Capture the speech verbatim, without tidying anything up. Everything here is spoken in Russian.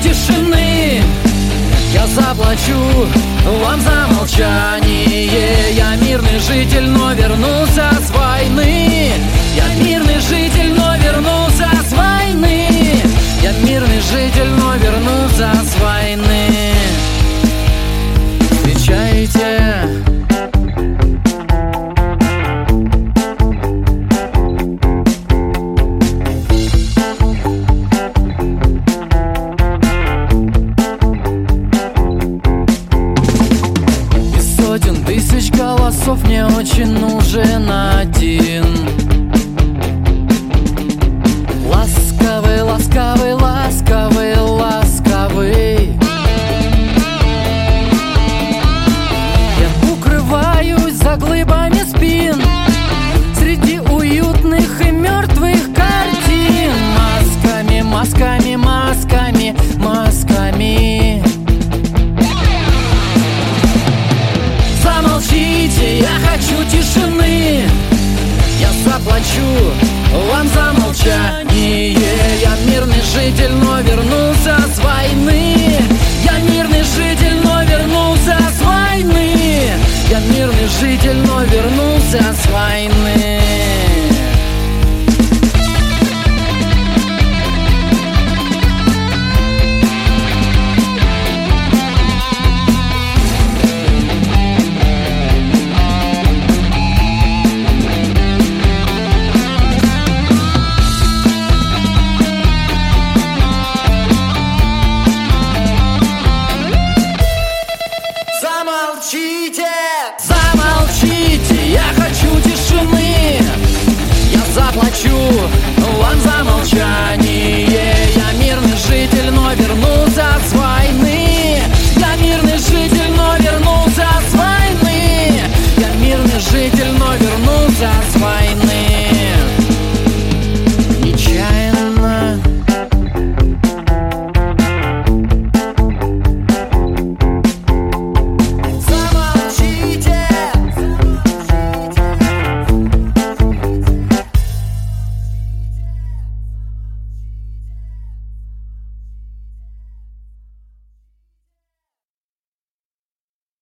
тишины. Я заплачу вам за молчание. Я мирный житель, но вернулся с войны. Я мирный житель, но вернулся с войны. Я мирный житель, но вернулся с войны. Встречайте. Из сотен тысяч голосов мне очень нужен один. Ласковый, ласковый, ласковый, ласковый. Я укрываюсь за глыбами спин среди уютных и мертвых картин. Масками, масками, масками, масками. Замолчите, я хочу тишины. Я заплачу вам за молчание. Я мирный житель, но вернулся с войны. Я мирный житель, но вернулся с войны. Я мирный житель, но вернулся с войны. Замолчите, замолчите, я хочу тишины. Я заплачу вам за молчание. Я мирный житель, но вернулся с войны. Я мирный житель, но вернулся с войны. Я мирный житель, но вернулся.